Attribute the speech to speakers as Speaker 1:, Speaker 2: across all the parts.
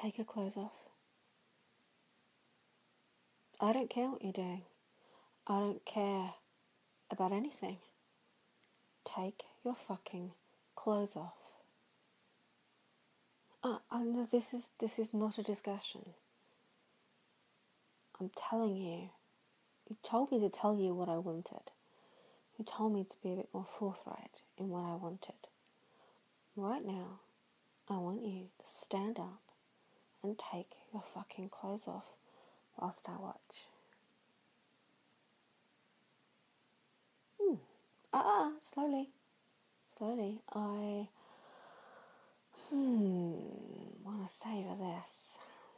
Speaker 1: take your clothes off. I don't care what you're doing. I don't care about anything. Take your fucking clothes off. I know this is not a discussion. I'm telling you. You told me to tell you what I wanted. You told me to be a bit more forthright in what I wanted. Right now, I want you to stand up and take your fucking clothes off whilst I watch. Slowly. Slowly. I want to savour this.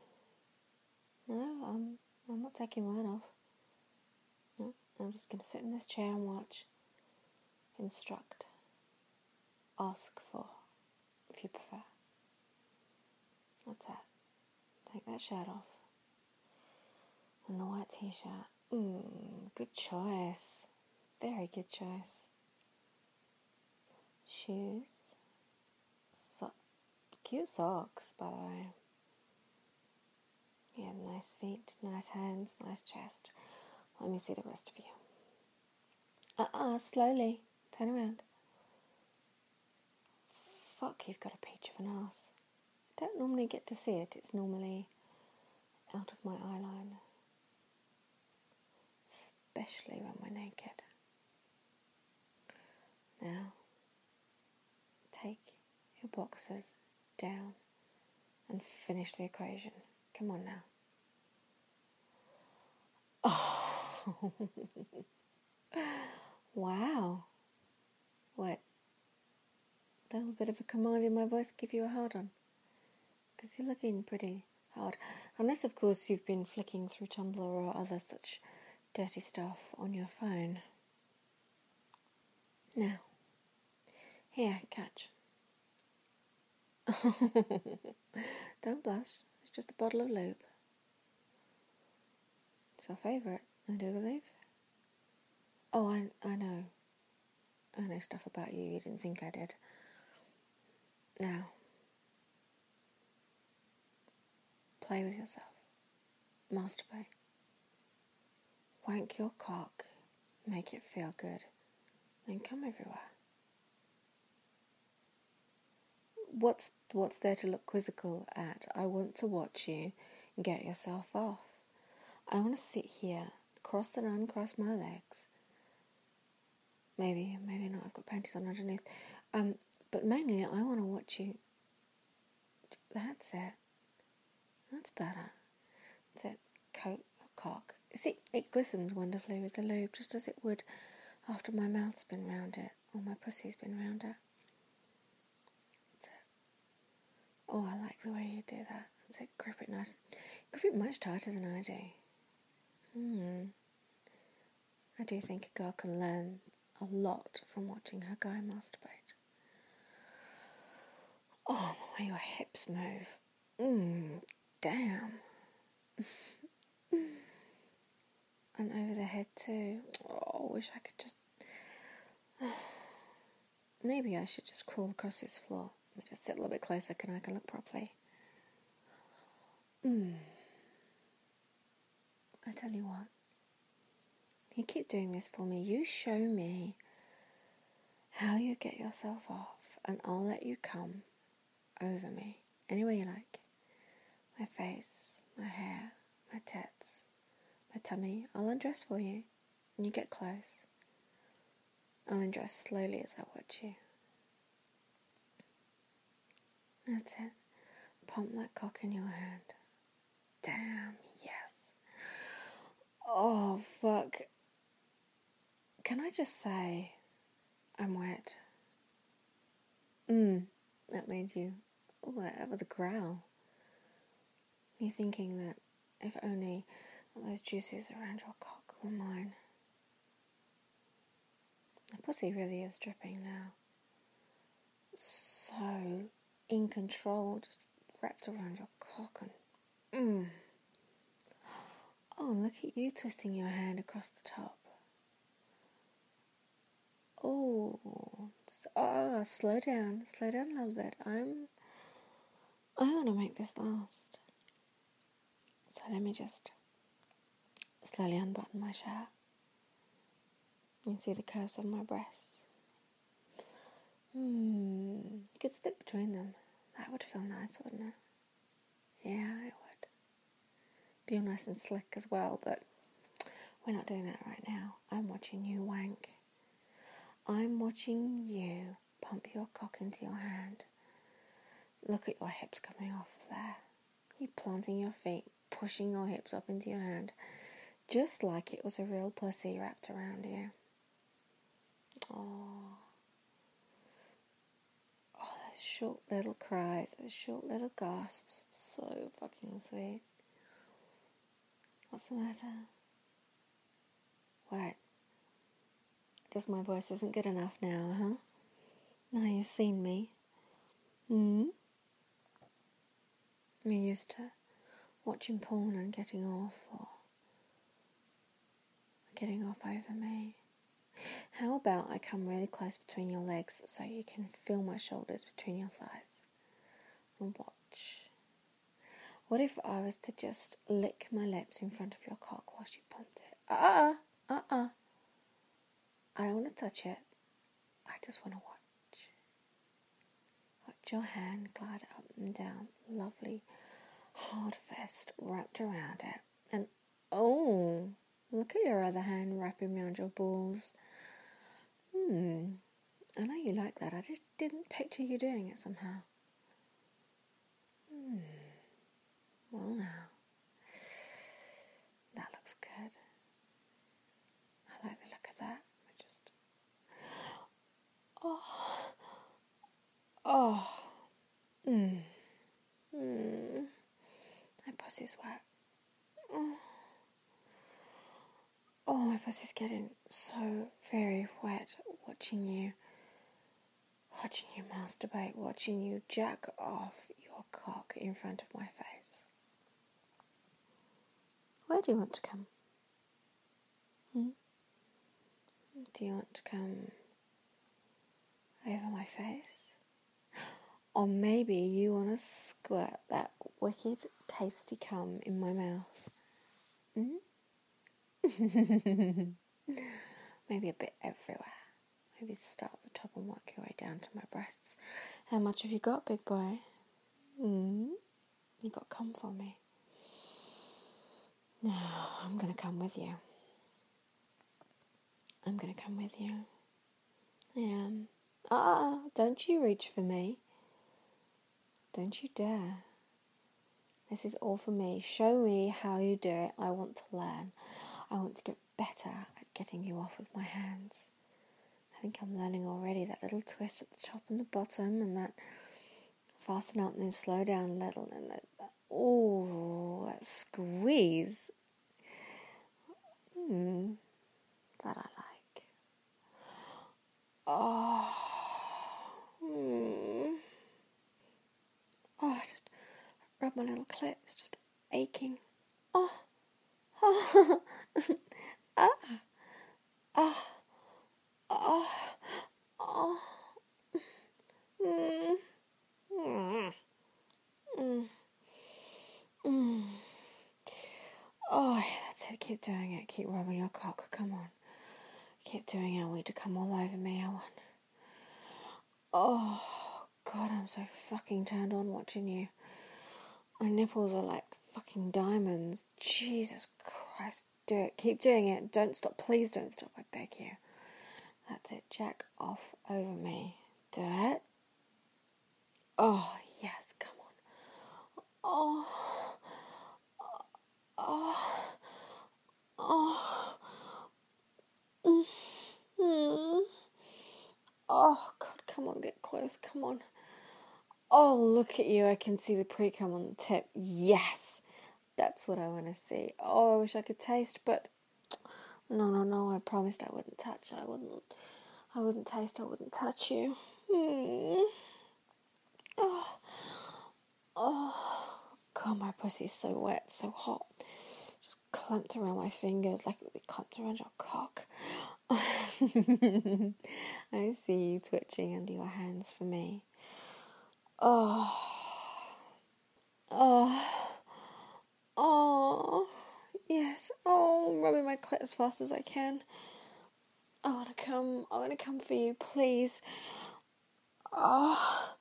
Speaker 1: No, I'm not taking mine off. No, I'm just going to sit in this chair and watch. Instruct. Ask for, if you prefer. That's it. Take that shirt off. And the white t-shirt. Good choice. Very good choice. Shoes. Cute socks, by the way. Yeah, nice feet, nice hands, nice chest. Let me see the rest of you. Slowly. Turn around. Fuck, you've got a peach of an ass. I don't normally get to see it. It's normally out of my eyeline. Especially when we're naked. Now, take your boxers down and finish the equation. Come on now. Oh. Wow. What? A little bit of a command in my voice give you a hard on? Because you're looking pretty hard. Unless, of course, you've been flicking through Tumblr or other such dirty stuff on your phone. Now, here, catch. Don't blush. It's just a bottle of lube. It's your favourite, I do believe. Oh, I know. I know stuff about you didn't think I did. Now, play with yourself. Masturbate. Wank your cock. Make it feel good. And come everywhere. What's there to look quizzical at? I want to watch you get yourself off. I want to sit here, cross and uncross my legs. Maybe not. I've got panties on underneath. But mainly I want to watch you. That's it. That's better. That's it. Coat your cock. See, it glistens wonderfully with the lube, just as it would after my mouth's been round it, or my pussy's been round it. That's it. Oh, I like the way you do that. That's it. Grip it nice. Grip it much tighter than I do. I do think a girl can learn a lot from watching her guy masturbate. Oh, the way your hips move. Damn. And over the head too. Oh, I wish I could just... Maybe I should just crawl across this floor. Let me just sit a little bit closer, I can look properly. I tell you what. You keep doing this for me. You show me how you get yourself off, and I'll let you come over me any way you like. My face, my hair, my tits, my tummy. I'll undress for you, and you get close. I'll undress slowly as I watch you. That's it. Pump that cock in your hand. Damn, yes. Oh, fuck. Can I just say I'm wet? That made you... Oh, that was a growl. Me thinking that if only those juices around your cock were mine. The pussy really is dripping now. So in control, just wrapped around your cock and... Oh, look at you twisting your hand across the top. Oh, slow down a little bit. I want to make this last. So let me just slowly unbutton my shirt. You can see the curves of my breasts. You could slip between them. That would feel nice, wouldn't it? Yeah, it would. Be all nice and slick as well, but we're not doing that right now. I'm watching you wank. I'm watching you pump your cock into your hand. Look at your hips coming off there. You planting your feet, pushing your hips up into your hand, just like it was a real pussy wrapped around you. Oh, those short little cries, those short little gasps, so fucking sweet. What's the matter? What? Just my voice isn't good enough now, huh? Now you've seen me. You're used to watching porn and getting off, or getting off over me. How about I come really close between your legs so you can feel my shoulders between your thighs and watch? What if I was to just lick my lips in front of your cock whilst you pumped it? I don't want to touch it. I just want to watch. Watch your hand glide up and down, lovely hard fist wrapped around it. And oh, look at your other hand wrapping around your balls. I know you like that. I just didn't picture you doing it somehow. Well now, that looks good. I like the look of that. My pussy's wet. My pussy's getting so very wet watching you masturbate, watching you jack off your cock in front of my face. Where do you want to come? Do you want to come over my face? Or maybe you want to squirt that wicked tasty cum in my mouth? Maybe a bit everywhere. Maybe start at the top and work your way down to my breasts. How much have you got, big boy? You got cum for me. Now, I'm going to come with you. I am. Don't you reach for me. Don't you dare. This is all for me. Show me how you do it. I want to learn. I want to get better at getting you off with my hands. I think I'm learning already. That little twist at the top and the bottom, and that fasten up and then slow down a little, and that squeeze. That I like. I just rub my little clit. It's just aching. That's it. Keep doing it. Keep rubbing your cock. Come on. Keep doing it. I want you to come all over me. I want. Oh, God, I'm so fucking turned on watching you. My nipples are like fucking diamonds. Jesus Christ. Do it. Keep doing it. Don't stop. Please don't stop. I beg you. That's it. Jack off over me. Do it. Oh, yes. Come on. Oh, God, come on, get close, come on. Oh, look at you, I can see the pre-cum on the tip. Yes, that's what I want to see. Oh, I wish I could taste, but no, I promised I wouldn't touch. I wouldn't taste, I wouldn't touch you. Oh, God, my pussy's so wet, so hot. Just clumped around my fingers like it would be clumped around your cock. I see you twitching under your hands for me. Oh, my clit as fast as I can. I want to come for you, please. Oh,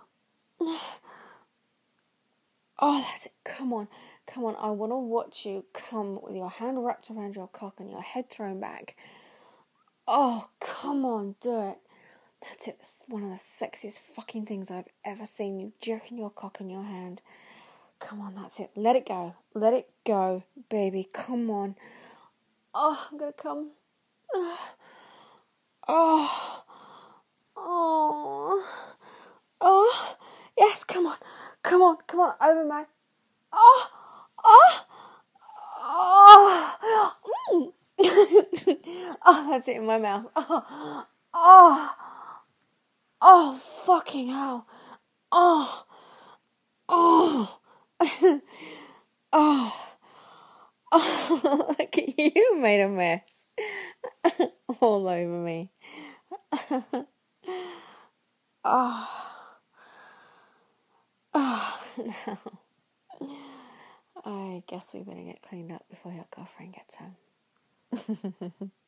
Speaker 1: that's it. Come on. I want to watch you come with your hand wrapped around your cock and your head thrown back. Oh, come on, do it. That's it. It's one of the sexiest fucking things I've ever seen. You jerking your cock in your hand. Come on, that's it. Let it go. Let it go, baby. Come on. Oh, I'm gonna come. Oh. Yes, come on. Over my. Oh. Oh, that's it in my mouth. Oh, fucking hell. Oh. Look at you, made a mess all over me. No. I guess we better get cleaned up before your girlfriend gets home.